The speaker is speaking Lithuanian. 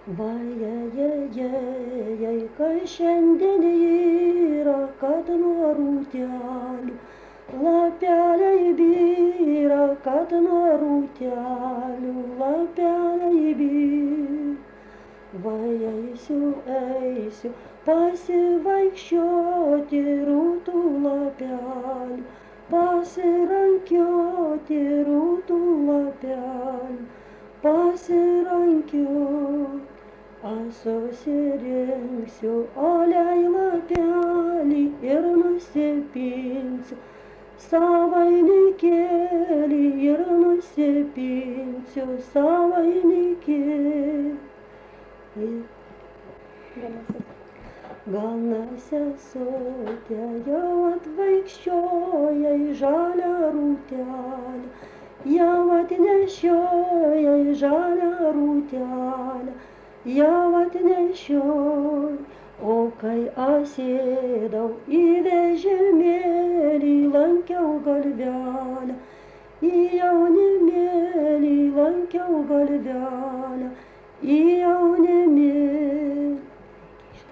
Vajajajajai, kai šiandien yra, kad nuo rūtelių lapeliai byra, kad nuo rūtelių lapeliai byra. Eisiu pasivaikščioti rūtų lapelių, pasirankioti rūtų lapelių, pasirankioti. Aš susirinksiu oliai lapelį ir nusipinsiu savainikėlį ir nusipinsiu savainikėlį. Gal sesutė jau atvaikščioja į žalią rūtelę, jau atnešioja į žalią rūtelę, jau atnešioja. O kai sėdau į vežimėlį, lankiau galvelę, į jaunimėlį lankiau galvelę, į jaunimėlį.